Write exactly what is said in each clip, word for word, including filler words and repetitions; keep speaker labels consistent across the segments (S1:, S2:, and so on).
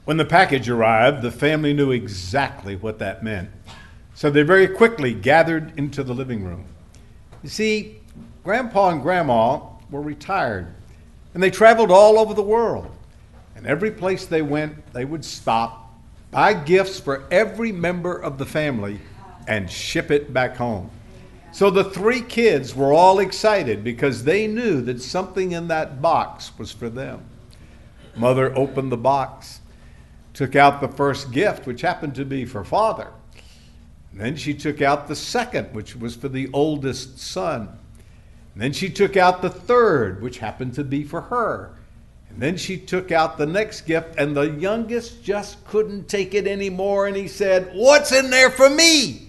S1: When the package arrived, the family knew exactly what that meant. So they very quickly gathered into the living room. You see, Grandpa and Grandma were retired, and they traveled all over the world. And every place they went, they would stop, buy gifts for every member of the family, and ship it back home. So the three kids were all excited because they knew that something in that box was for them. Mother opened the box, took out the first gift, which happened to be for Father. And then she took out the second, which was for the oldest son. And then she took out the third, which happened to be for her. And then she took out the next gift, and the youngest just couldn't take it anymore, and he said, "What's in there for me?"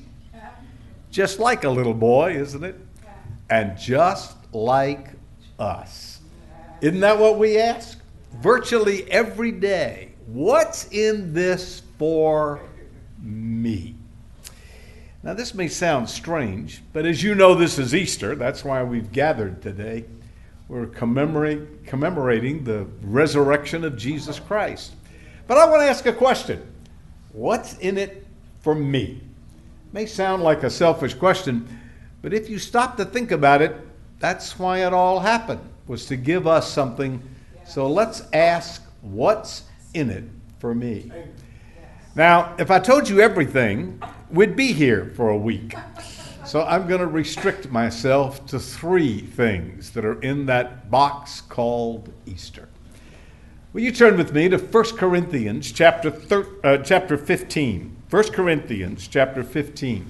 S1: Just like a little boy, isn't it? And just like us. Isn't that what we ask? Virtually every day. What's in this for me? Now, this may sound strange, but as you know, this is Easter. That's why we've gathered today. We're commemorating, commemorating the resurrection of Jesus Christ. But I want to ask a question. What's in it for me? May sound like a selfish question, but if you stop to think about it, that's why it all happened, was to give us something. So let's ask, what's in it for me? Now, if I told you everything, we'd be here for a week. So I'm going to restrict myself to three things that are in that box called Easter. Will you turn with me to First Corinthians chapter thir- uh, chapter fifteen? First Corinthians chapter fifteen.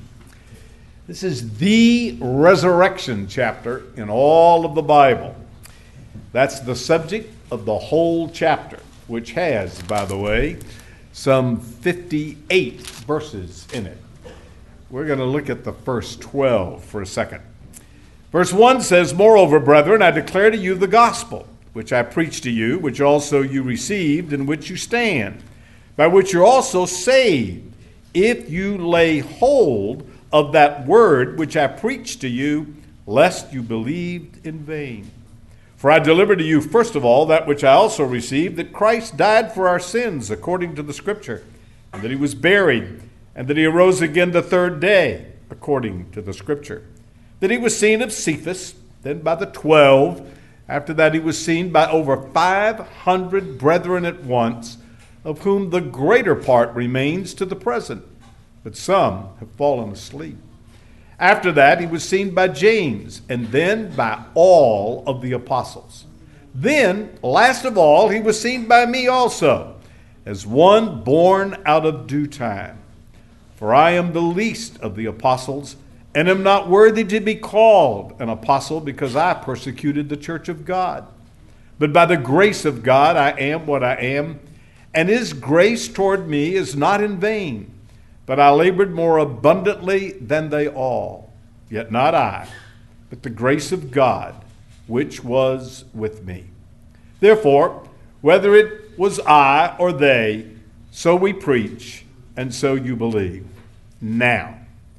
S1: This is the resurrection chapter in all of the Bible. That's the subject of the whole chapter, which has, by the way, some fifty-eight verses in it. We're going to look at the first twelve for a second. Verse one says, "Moreover, brethren, I declare to you the gospel, which I preached to you, which also you received, in which you stand, by which you're also saved, if you lay hold of that word which I preached to you, lest you believed in vain. For I delivered to you, first of all, that which I also received, that Christ died for our sins, according to the Scripture, and that he was buried, and that he arose again the third day, according to the Scripture. That he was seen of Cephas, then by the twelve. After that he was seen by over five hundred brethren at once, of whom the greater part remains to the present, but some have fallen asleep. After that he was seen by James, and then by all of the apostles. Then, last of all, he was seen by me also, as one born out of due time. For I am the least of the apostles, and am not worthy to be called an apostle, because I persecuted the church of God. But by the grace of God I am what I am, and his grace toward me is not in vain. But I labored more abundantly than they all. Yet not I, but the grace of God, which was with me. Therefore, whether it was I or they, so we preach, and so you believe. Now,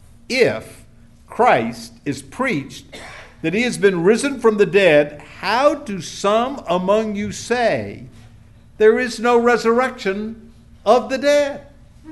S1: if Christ is preached that he has been risen from the dead, how do some among you say there is no resurrection of the dead?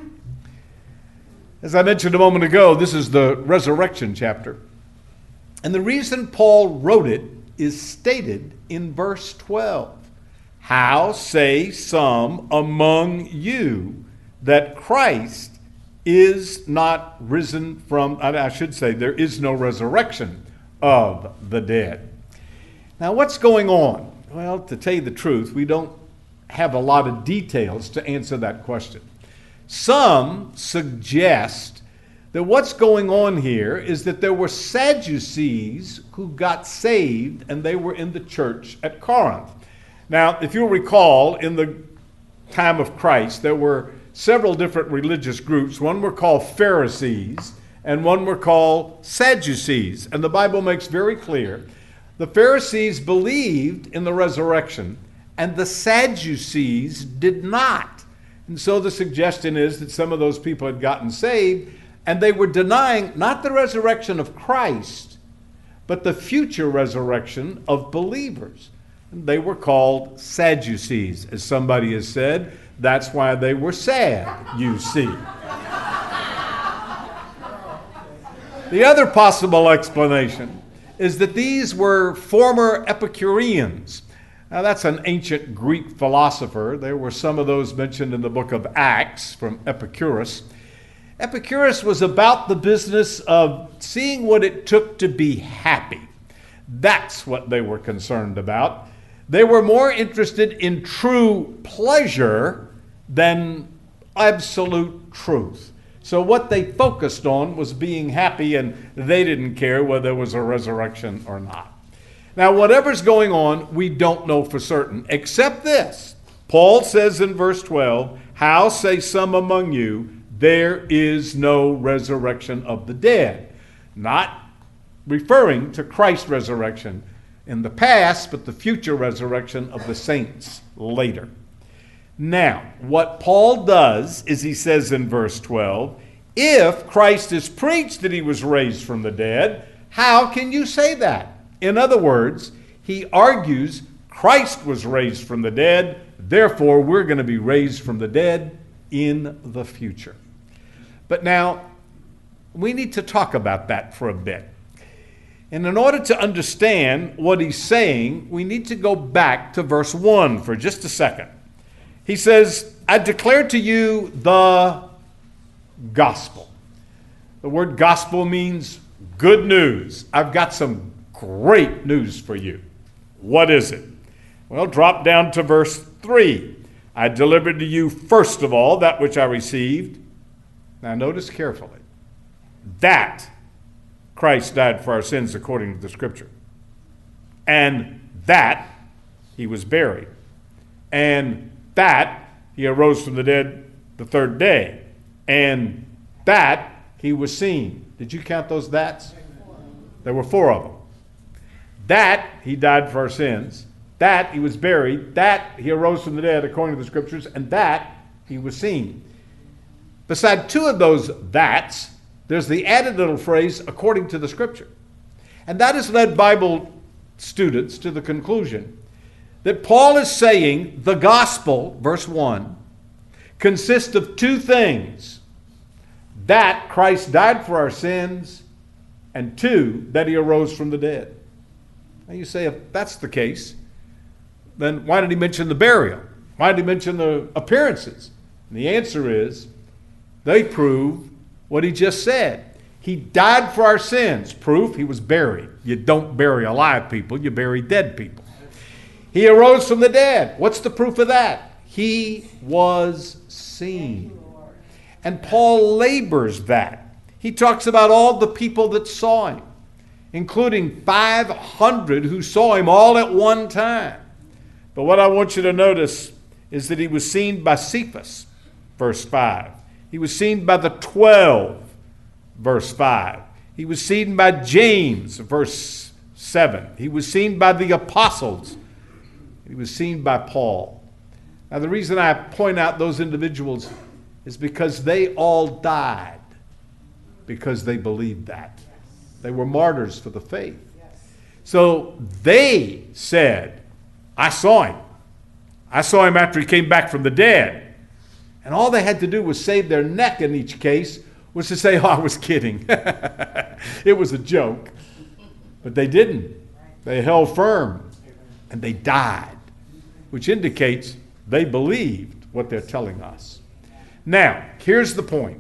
S1: As I mentioned a moment ago, this is the resurrection chapter. And the reason Paul wrote it is stated in verse twelve. How say some among you that Christ is not risen from, I should say, there is no resurrection of the dead. Now, what's going on? Well, to tell you the truth, we don't have a lot of details to answer that question. Some suggest that what's going on here is that there were Sadducees who got saved, and they were in the church at Corinth. Now, if you'll recall, in the time of Christ, there were several different religious groups. One were called Pharisees, and one were called Sadducees. And the Bible makes very clear the Pharisees believed in the resurrection, and the Sadducees did not. And so the suggestion is that some of those people had gotten saved, and they were denying not the resurrection of Christ, but the future resurrection of believers. And they were called Sadducees. As somebody has said, That's why they were sad, you see. The other possible explanation is that these were former Epicureans. Now, that's an ancient Greek philosopher. There were some of those mentioned in the book of Acts from Epicurus. Epicurus was about the business of seeing what it took to be happy. That's what they were concerned about. They were more interested in true pleasure than absolute truth. So what they focused on was being happy, and they didn't care whether there was a resurrection or not. Now, whatever's going on, we don't know for certain, except this. Paul says in verse twelve, "How say some among you, there is no resurrection of the dead?" Not referring to Christ's resurrection in the past, but the future resurrection of the saints later. Now, what Paul does is he says in verse twelve, if Christ is preached that he was raised from the dead, how can you say that? In other words, he argues Christ was raised from the dead, therefore we're going to be raised from the dead in the future. But now, we need to talk about that for a bit. And in order to understand what he's saying, we need to go back to verse one for just a second. He says, I declare to you the gospel. The word gospel means good news. I've got some great news for you. What is it? Well, drop down to verse three. I delivered to you first of all that which I received. Now notice carefully. That Christ died for our sins according to the Scripture. And that he was buried. And that he arose from the dead the third day. And that he was seen. Did you count those that's? There were four of them. That he died for our sins. That he was buried. That he arose from the dead according to the Scriptures. And that he was seen. Beside two of those that's, there's the added little phrase, according to the Scripture. And that has led Bible students to the conclusion that Paul is saying the gospel, verse one, consists of two things. That Christ died for our sins, and two, that he arose from the dead. Now you say, if that's the case, then why did he mention the burial? Why did he mention the appearances? And the answer is, they prove what he just said. He died for our sins. Proof, he was buried. You don't bury alive people, you bury dead people. He arose from the dead. What's the proof of that? He was seen. And Paul labors that. He talks about all the people that saw him, including five hundred who saw him all at one time. But what I want you to notice is that he was seen by Cephas, verse five. He was seen by the twelve, verse five. He was seen by James, verse seven. He was seen by the apostles. He was seen by Paul. Now, the reason I point out those individuals is because they all died because they believed that. They were martyrs for the faith. So they said, I saw him. I saw him after he came back from the dead. And all they had to do was save their neck in each case, was to say, oh, I was kidding. It was a joke. But they didn't. They held firm. And they died, which indicates they believed what they're telling us. Now, here's the point.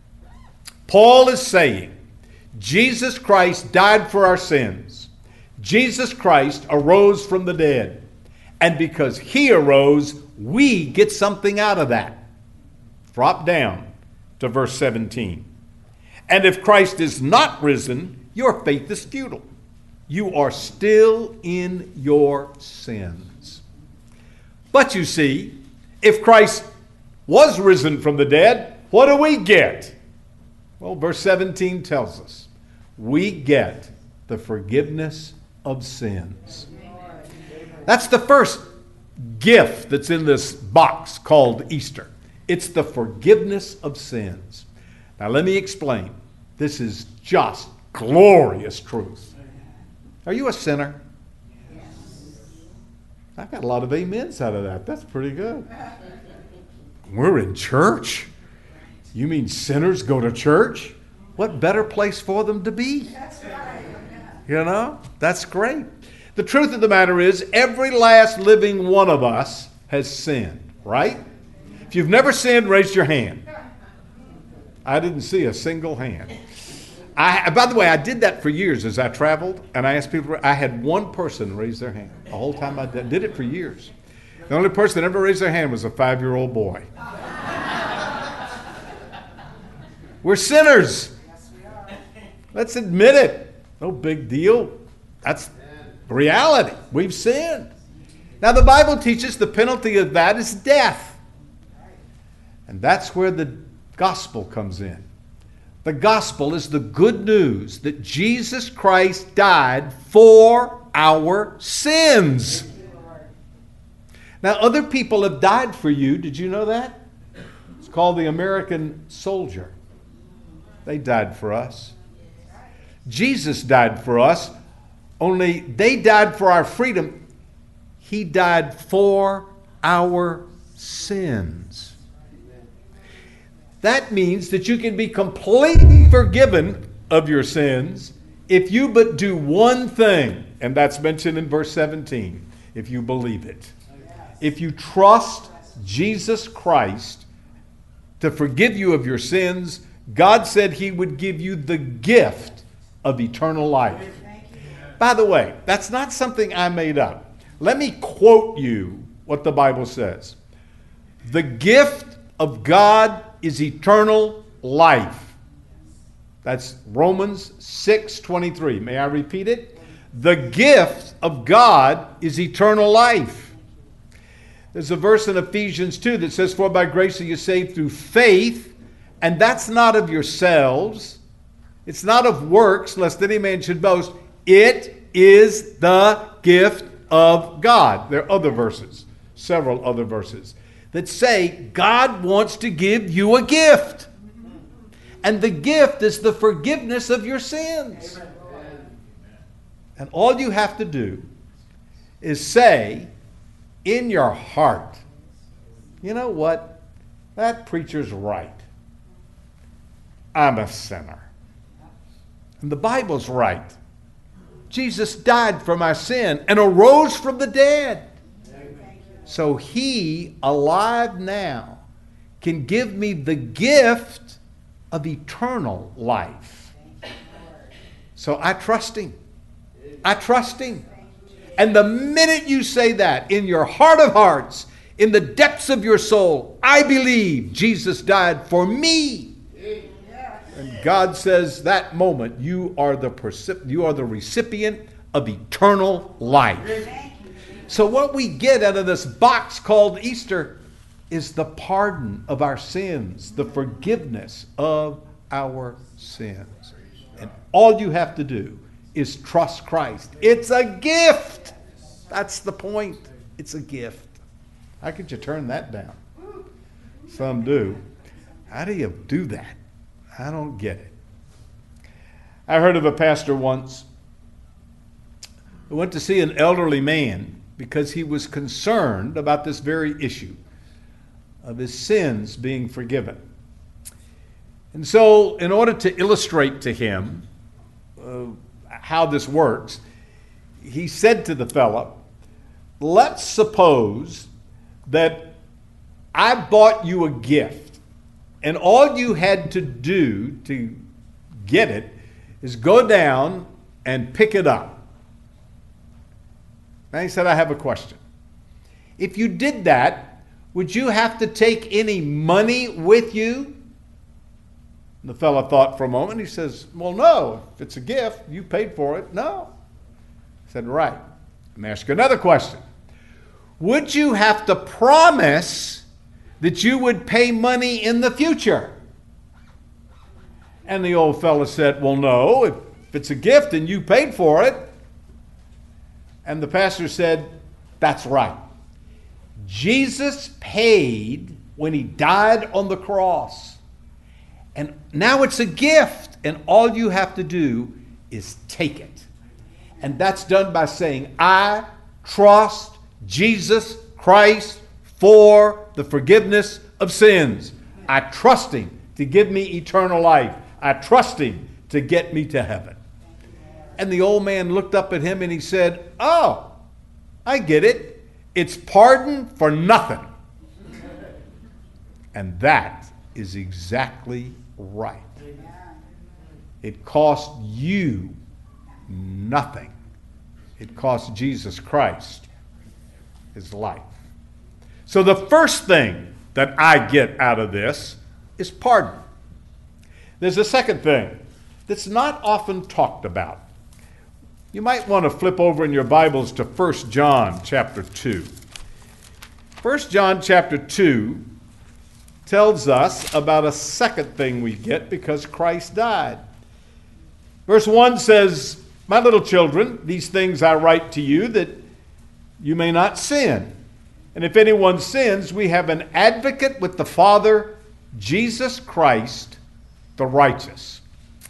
S1: Paul is saying, Jesus Christ died for our sins. Jesus Christ arose from the dead. And because he arose, we get something out of that. Drop down to verse seventeen. And if Christ is not risen, your faith is futile. You are still in your sins. But you see, if Christ was risen from the dead, what do we get? Well, verse seventeen tells us, we get the forgiveness of sins. That's the first gift that's in this box called Easter. It's the forgiveness of sins. Now let me explain. This is just glorious truth. Are you a sinner? Yes. I got a lot of amens out of that. That's pretty good. We're in church? You mean sinners go to church? What better place for them to be? You know, that's great. The truth of the matter is, every last living one of us has sinned, right? If you've never sinned, raise your hand. I didn't see a single hand. I, by the way, I did that for years as I traveled, and I asked people, I had one person raise their hand the whole time I did, did it for years. The only person that ever raised their hand was a five-year-old boy. We're sinners. Let's admit it. No big deal. That's reality. We've sinned. Now, the Bible teaches the penalty of that is death. And that's where the gospel comes in. The gospel is the good news that Jesus Christ died for our sins. Now, other people have died for you. Did you know that? It's called the American soldier. They died for us. Jesus died for us, only they died for our freedom. He died for our sins. That means that you can be completely forgiven of your sins if you but do one thing, and that's mentioned in verse seventeen, if you believe it. If you trust Jesus Christ to forgive you of your sins, God said He would give you the gift of eternal life. By the way, that's not something I made up. Let me quote you what the Bible says. The gift of God is eternal life. That's Romans six twenty-three. May I repeat it? The gift of God is eternal life. There's a verse in Ephesians two that says, for by grace are you saved through faith, and that's not of yourselves. It's not of works, lest any man should boast. It is the gift of God. There are other verses, several other verses, that say God wants to give you a gift. And the gift is the forgiveness of your sins. Amen. And all you have to do is say in your heart, you know what? That preacher's right. I'm a sinner. And the Bible's right. Jesus died for my sin and arose from the dead. So He, alive now, can give me the gift of eternal life. So I trust Him. I trust Him. And the minute you say that in your heart of hearts, in the depths of your soul, I believe Jesus died for me. And God says that moment you are the percip- you are the recipient of eternal life. So what we get out of this box called Easter is the pardon of our sins, the forgiveness of our sins. And all you have to do is trust Christ. It's a gift. That's the point. It's a gift. How could you turn that down? Some do. How do you do that? I don't get it. I heard of a pastor once who went to see an elderly man because he was concerned about this very issue of his sins being forgiven. And so, in order to illustrate to him uh, how this works, he said to the fellow, let's suppose that I bought you a gift, and all you had to do to get it is go down and pick it up. Now he said, I have a question. If you did that, would you have to take any money with you? And the fellow thought for a moment. He says, well, no. If it's a gift, you paid for it. No. I said, right. Let me ask you another question. Would you have to promise that you would pay money in the future? And the old fellow said, well, no, if it's a gift and you paid for it. And the pastor said, that's right. Jesus paid when He died on the cross. And now it's a gift, and all you have to do is take it. And that's done by saying, I trust Jesus Christ for the forgiveness of sins. I trust him to give me eternal life. I trust him to get me to heaven. And the old man looked up at him and he said, oh, I get it. It's pardon for nothing. And that is exactly right. It cost you nothing. It cost Jesus Christ his life. So the first thing that I get out of this is pardon. There's a second thing that's not often talked about. You might want to flip over in your Bibles to First John chapter two. First John chapter two tells us about a second thing we get because Christ died. Verse one says, my little children, these things I write to you that you may not sin. And if anyone sins, we have an advocate with the Father, Jesus Christ, the righteous.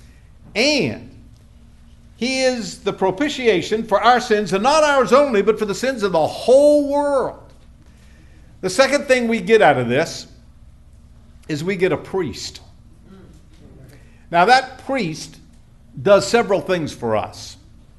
S1: And he is the propitiation for our sins, and not ours only, but for the sins of the whole world. The second thing we get out of this is we get a priest. Now that priest does several things for us.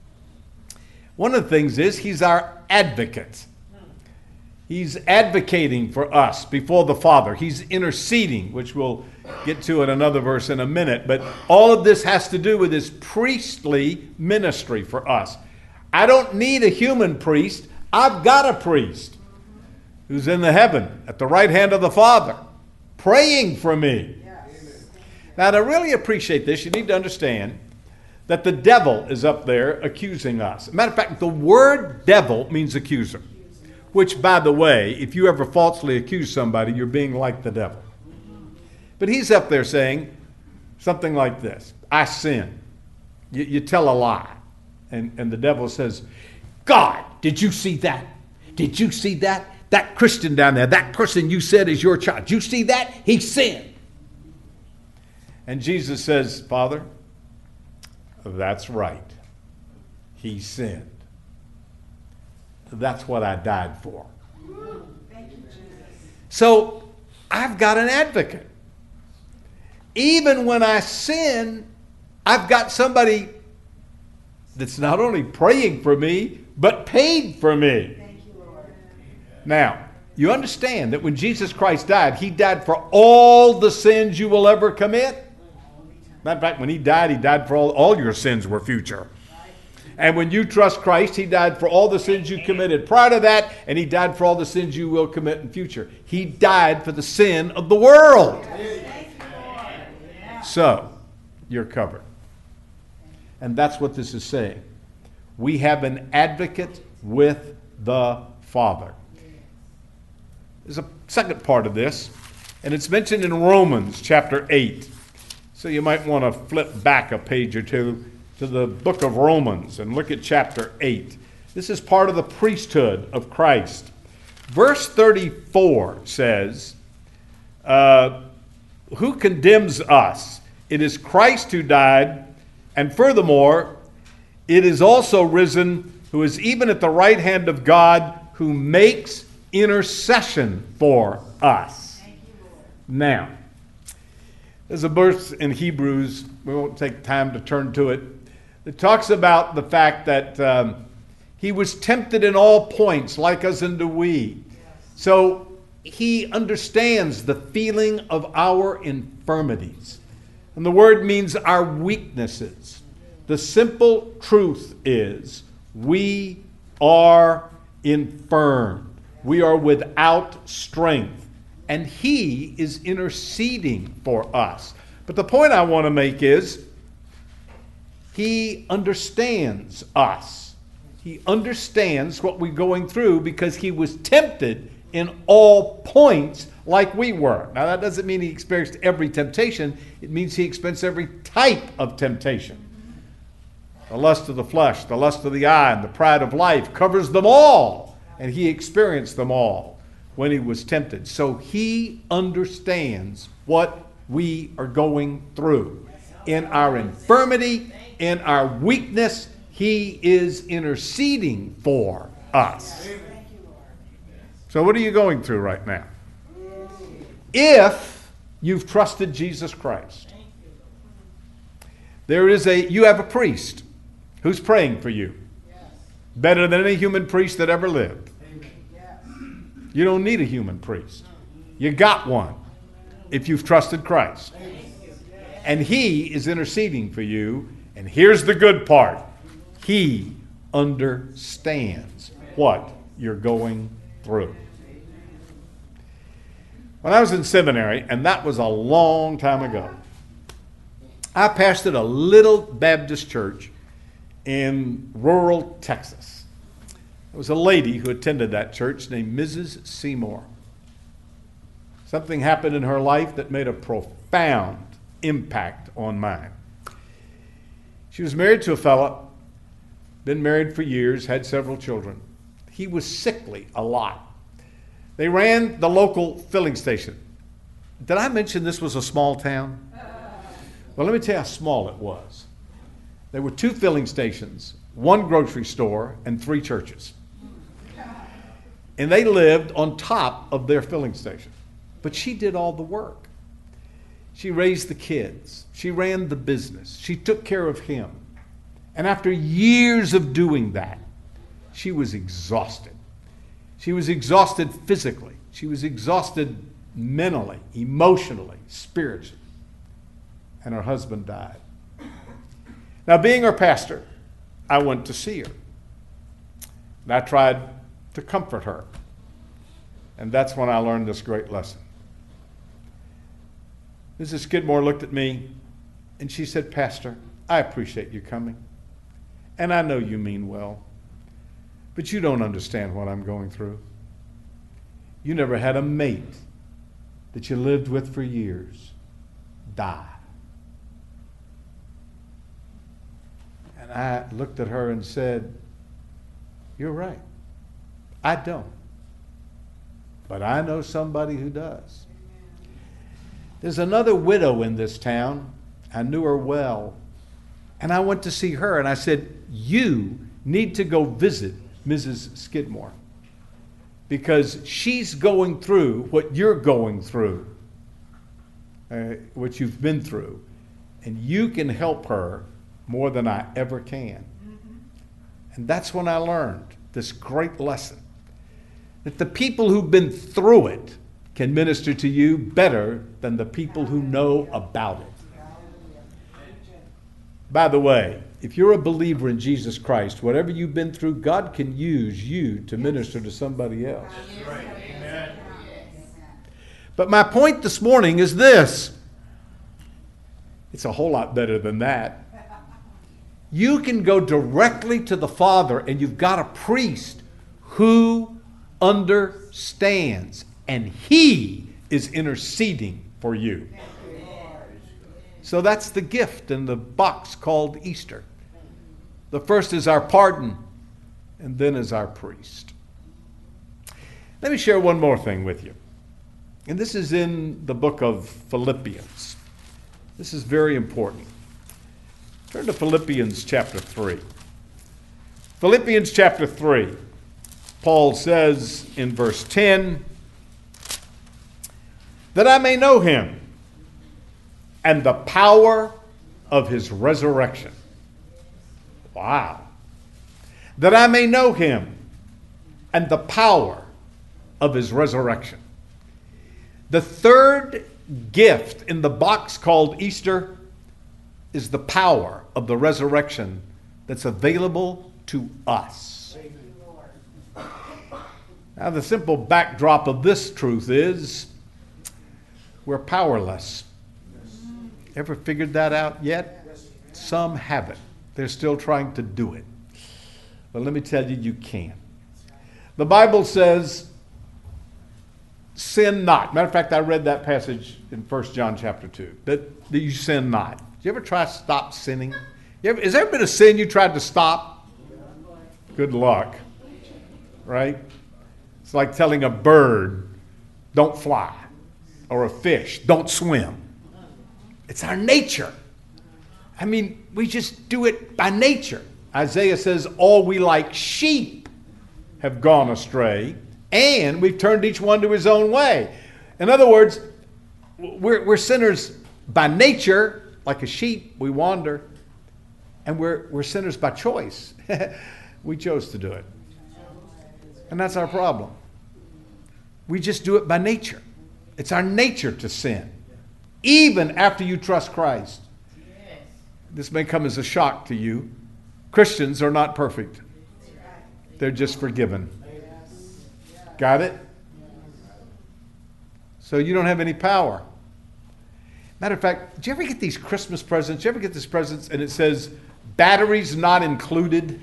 S1: One of the things is he's our advocate. He's advocating for us before the Father. He's interceding, which we'll get to in another verse in a minute. But all of this has to do with his priestly ministry for us. I don't need a human priest. I've got a priest who's in the heaven at the right hand of the Father, praying for me. Yes. Now, to really appreciate this, you need to understand that the devil is up there accusing us. As a matter of fact, the word devil means accuser. Which, by the way, if you ever falsely accuse somebody, you're being like the devil. But he's up there saying something like this. I sin. You, you tell a lie. And, and the devil says, God, did you see that? Did you see that? That Christian down there, that person you said is your child. Did you see that? He sinned. And Jesus says, Father, that's right. He sinned. That's what I died for. So I've got an advocate. Even when I sin, I've got somebody that's not only praying for me, but paid for me. Thank you, Lord. Now, you understand that when Jesus Christ died, he died for all the sins you will ever commit. Matter of fact, when he died, he died for all, all your sins were future. And when you trust Christ, he died for all the sins you committed prior to that, and he died for all the sins you will commit in future. He died for the sin of the world. So, you're covered. And that's what this is saying. We have an advocate with the Father. There's a second part of this, and it's mentioned in Romans chapter eight. So you might want to flip back a page or two to the book of Romans and look at chapter eight. This is part of the priesthood of Christ. Verse thirty-four says, uh, who condemns us? It is Christ who died, and furthermore, it is also risen, who is even at the right hand of God, who makes intercession for us. Now, there's a verse in Hebrews, we won't take time to turn to it, it talks about the fact that um, he was tempted in all points, like us unto we. So he understands the feeling of our infirmities. And the word means our weaknesses. The simple truth is we are infirm. We are without strength. And he is interceding for us. But the point I want to make is he understands us. He understands what we're going through because he was tempted in all points like we were. Now that doesn't mean he experienced every temptation. It means he experienced every type of temptation. The lust of the flesh, the lust of the eye, and the pride of life covers them all. And he experienced them all when he was tempted. So he understands what we are going through. In our infirmity, in our weakness, he is interceding for us. So what are you going through right now? if you've trusted Jesus Christ. There is a, you have a priest who's praying for you. Better than any human priest that ever lived. You don't need a human priest. You got one if you've trusted Christ. And he is interceding for you. And here's the good part. He understands what you're going through. When I was in seminary, and that was a long time ago, I pastored a little Baptist church in rural Texas. There was a lady who attended that church named Missus Seymour. Something happened in her life that made a profound impact on mine. She was married to a fellow, been married for years, had several children. He was sickly a lot. They ran the local filling station. Did I mention this was a small town? Well, let me tell you how small it was. There were two filling stations, one grocery store, and three churches. And they lived on top of their filling station. But she did all the work. She raised the kids. She ran the business. She took care of him. And after years of doing that, she was exhausted. She was exhausted physically. She was exhausted mentally, emotionally, spiritually. And her husband died. Now, being her pastor, I went to see her. And I tried to comfort her. And that's when I learned this great lesson. Missus Skidmore looked at me and she said, "Pastor, I appreciate you coming. And I know you mean well. But you don't understand what I'm going through. You never had a mate that you lived with for years die." And I looked at her and said, "You're right. I don't. But I know somebody who does." There's another widow in this town. I knew her well. And I went to see her and I said, "You need to go visit Missus Skidmore. Because she's going through what you're going through, uh, what you've been through. And you can help her more than I ever can." Mm-hmm. And that's when I learned this great lesson. That the people who've been through it can minister to you better than the people who know about it. By the way, if you're a believer in Jesus Christ, whatever you've been through, God can use you to minister to somebody else. Amen. But my point this morning is this. It's a whole lot better than that. You can go directly to the Father, and you've got a priest who understands, and he is interceding for you. So that's the gift in the box called Easter. The first is our pardon, and then is our priest. Let me share one more thing with you. And this is in the book of Philippians. This is very important. Turn to Philippians chapter three. Philippians chapter three. Paul says in verse ten, "That I may know him and the power of his resurrection." Wow. "That I may know him and the power of his resurrection." The third gift in the box called Easter is the power of the resurrection that's available to us. Now, the simple backdrop of this truth is we're powerless. Ever figured that out yet? Some haven't. They're still trying to do it. But let me tell you, you can. The Bible says, "Sin not." Matter of fact, I read that passage in First John chapter two, that, that you sin not. Did you ever try to stop sinning? You ever, has there been a sin you tried to stop? Good luck. Right? It's like telling a bird, "Don't fly," or a fish, "Don't swim." It's our nature. I mean, we just do it by nature. Isaiah says, "All we like sheep have gone astray, and we've turned each one to his own way." In other words, We're, we're sinners by nature, like a sheep, we wander. And we're, we're sinners by choice. We chose to do it. And that's our problem. We just do it by nature. It's our nature to sin. Even after you trust Christ. This may come as a shock to you. Christians are not perfect. They're just forgiven. Got it? So you don't have any power. Matter of fact, do you ever get these Christmas presents? Do you ever get these presents and it says, batteries not included?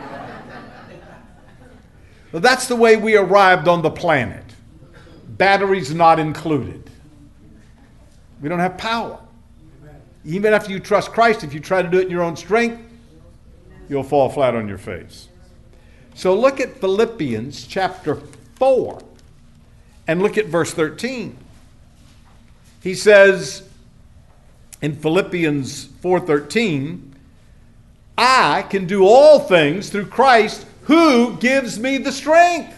S1: Well, that's the way we arrived on the planet. Batteries not included. We don't have power. Even after you trust Christ, if you try to do it in your own strength, you'll fall flat on your face. So look at Philippians chapter four and look at verse thirteen. He says in Philippians four thirteen, I can do all things through Christ who gives me the strength.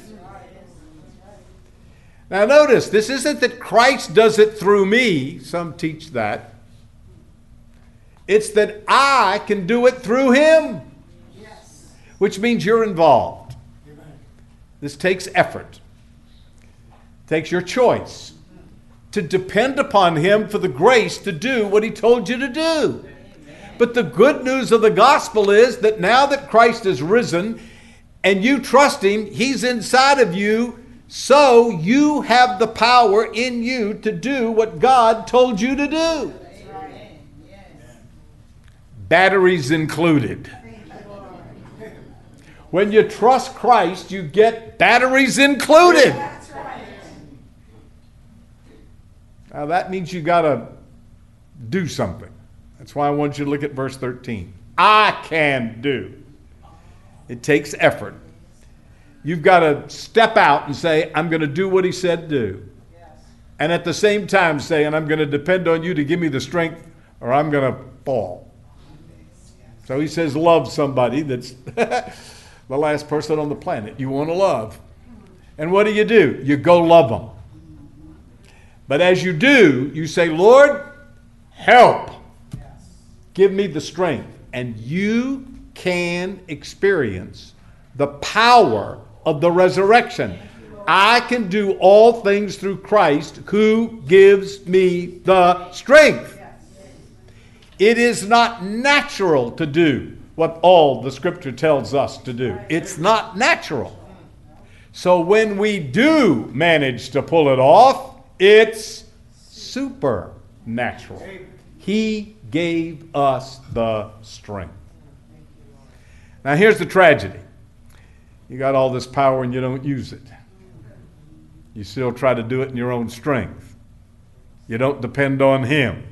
S1: Now notice, this isn't that Christ does it through me. Some teach that. It's that I can do it through him. Yes. Which means you're involved. Amen. This takes effort. It takes your choice to depend upon him for the grace to do what he told you to do. Amen. But the good news of the gospel is that now that Christ is risen and you trust him, he's inside of you, so you have the power in you to do what God told you to do. Batteries included. When you trust Christ, you get batteries included. Now that means you got to do something. That's why I want you to look at verse thirteen. I can do. It takes effort. You've got to step out and say, I'm going to do what he said do. Yes. And at the same time say, and I'm going to depend on you to give me the strength or I'm going to fall. So he says, love somebody that's the last person on the planet you want to love. And what do you do? You go love them. But as you do, you say, Lord, help. Give me the strength. And you can experience the power of the resurrection. I can do all things through Christ who gives me the strength. It is not natural to do what all the scripture tells us to do. It's not natural. So when we do manage to pull it off, it's supernatural. He gave us the strength. Now here's the tragedy. You got all this power and you don't use it. You still try to do it in your own strength. You don't depend on him.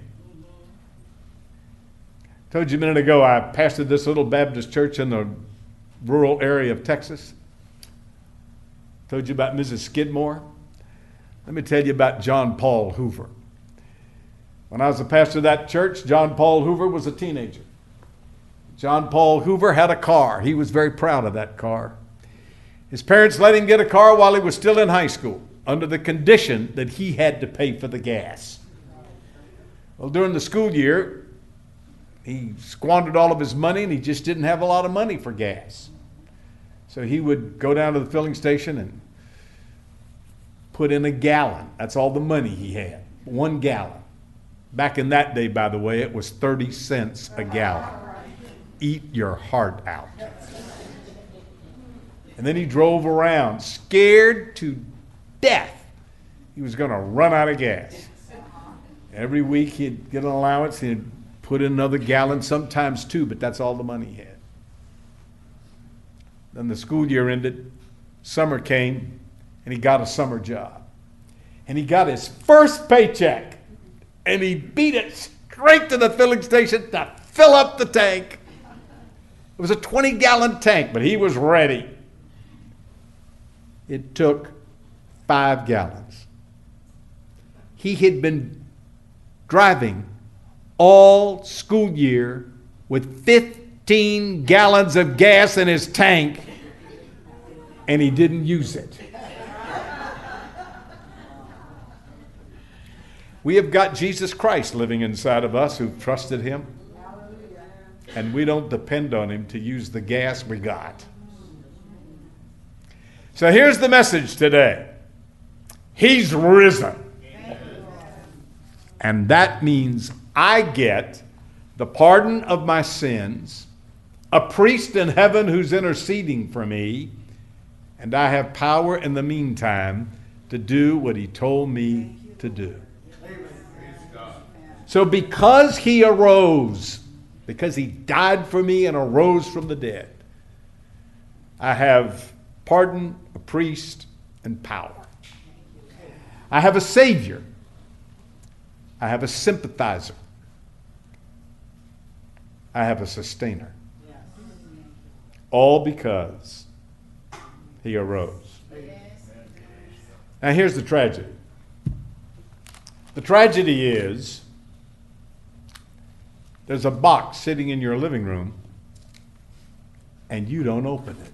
S1: I told you a minute ago I pastored this little Baptist church in the rural area of Texas. I told you about Missus Skidmore. Let me tell you about John Paul Hoover. When I was a pastor of that church, John Paul Hoover was a teenager. John Paul Hoover had a car. He was very proud of that car. His parents let him get a car while he was still in high school, under the condition that he had to pay for the gas. Well, during the school year, he squandered all of his money and he just didn't have a lot of money for gas. So he would go down to the filling station and put in a gallon. That's all the money he had, one gallon. Back in that day, by the way, it was thirty cents a gallon. Eat your heart out. And then he drove around, scared to death he was going to run out of gas. Every week he'd get an allowance, he'd put in another gallon, sometimes two, but that's all the money he had. Then the school year ended, summer came, and he got a summer job. And he got his first paycheck, and he beat it straight to the filling station to fill up the tank. It was a twenty-gallon tank, but he was ready. It took five gallons. He had been driving all school year with fifteen gallons of gas in his tank, and he didn't use it. We have got Jesus Christ living inside of us who've trusted him. And we don't depend on him to use the gas we got. So here's the message today. He's risen. And that means I get the pardon of my sins, a priest in heaven who's interceding for me, and I have power in the meantime to do what he told me to do. So because he arose, because he died for me and arose from the dead, I have pardon, a priest, and power. I have a Savior. I have a sympathizer. I have a sustainer. All because he arose. Now here's the tragedy. The tragedy is there's a box sitting in your living room and you don't open it.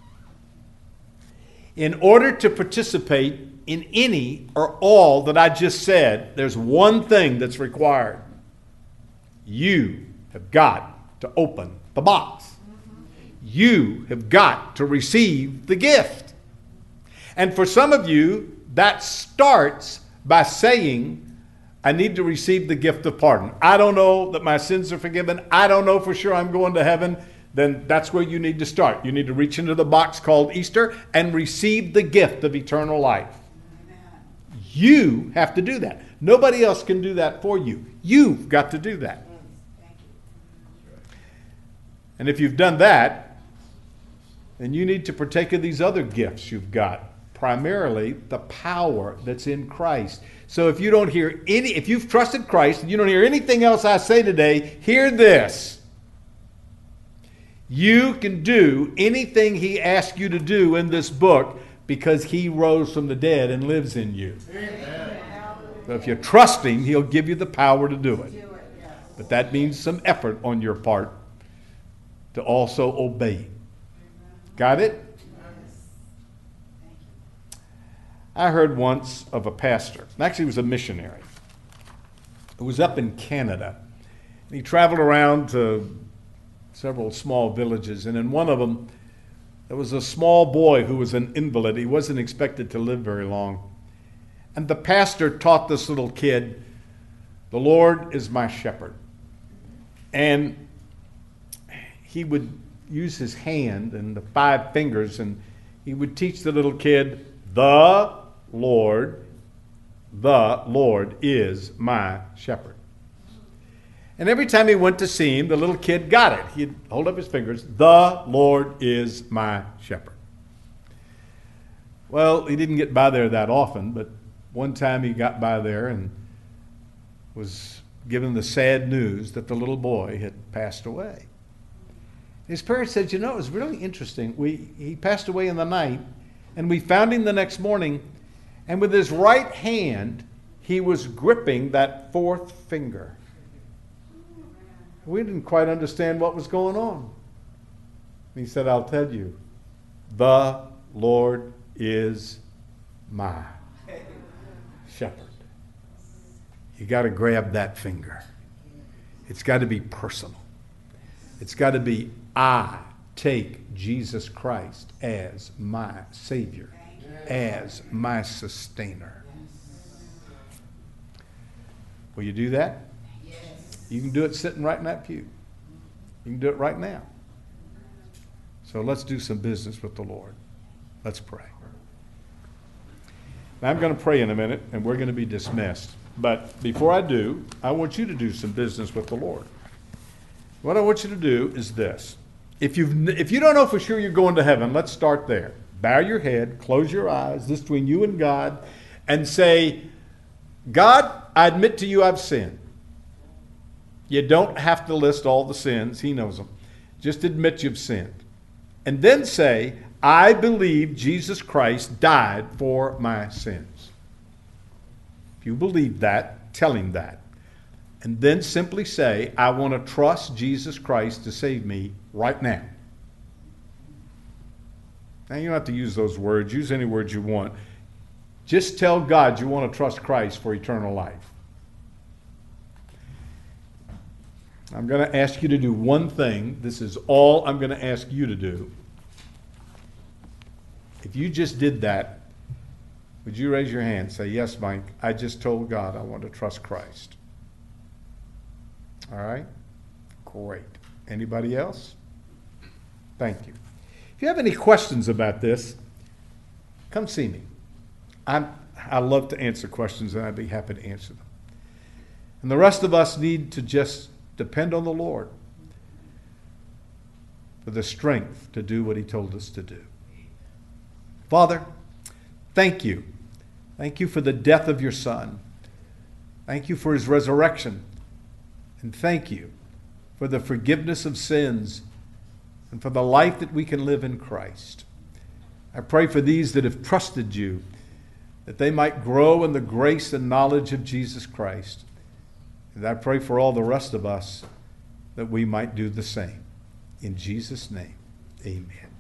S1: In order to participate in any or all that I just said, there's one thing that's required. You have got to open the box. You have got to receive the gift. And for some of you, that starts by saying, I need to receive the gift of pardon. I don't know that my sins are forgiven. I don't know for sure I'm going to heaven. Then that's where you need to start. You need to reach into the box called Easter and receive the gift of eternal life. You have to do that. Nobody else can do that for you. You've got to do that. And if you've done that, then you need to partake of these other gifts you've got. Primarily the power that's in Christ. So if you don't hear any, if you've trusted Christ and you don't hear anything else I say today, hear this. You can do anything he asks you to do in this book because he rose from the dead and lives in you. Amen. So if you trust him, he'll give you the power to do it. But that means some effort on your part to also obey him. Got it? I heard once of a pastor, actually he was a missionary, who was up in Canada. He traveled around to several small villages, and in one of them, there was a small boy who was an invalid. He wasn't expected to live very long. And the pastor taught this little kid, the Lord is my shepherd. And he would use his hand and the five fingers, and he would teach the little kid, the Lord, the Lord is my shepherd. And every time he went to see him, the little kid got it. He'd hold up his fingers, the Lord is my shepherd. Well, he didn't get by there that often, but one time he got by there and was given the sad news that the little boy had passed away. His parents said, you know, it was really interesting. We, he passed away in the night, and we found him the next morning, and with his right hand, he was gripping that fourth finger. We didn't quite understand what was going on. He said, I'll tell you, the Lord is my shepherd. You got to grab that finger. It's got to be personal. It's got to be, I take Jesus Christ as my Savior, as my sustainer. Will you do that? You can do it sitting right in that pew. You can do it right now. So let's do some business with the Lord. Let's pray. Now I'm going to pray in a minute, and we're going to be dismissed. But before I do, I want you to do some business with the Lord. What I want you to do is this. If you've, if you don't know for sure you're going to heaven, let's start there. Bow your head, close your eyes, this is between you and God, and say, God, I admit to you I've sinned. You don't have to list all the sins. He knows them. Just admit you've sinned. And then say, I believe Jesus Christ died for my sins. If you believe that, tell him that. And then simply say, I want to trust Jesus Christ to save me right now. Now, you don't have to use those words. Use any words you want. Just tell God you want to trust Christ for eternal life. I'm going to ask you to do one thing. This is all I'm going to ask you to do. If you just did that, would you raise your hand and say, yes, Mike, I just told God I want to trust Christ. All right? Great. Anybody else? Thank you. If you have any questions about this, come see me. I'm, I love to answer questions, and I'd be happy to answer them. And the rest of us need to just depend on the Lord for the strength to do what he told us to do. Father, thank you. Thank you for the death of your Son. Thank you for his resurrection. And thank you for the forgiveness of sins and for the life that we can live in Christ. I pray for these that have trusted you, that they might grow in the grace and knowledge of Jesus Christ. And I pray for all the rest of us that we might do the same. In Jesus' name, amen.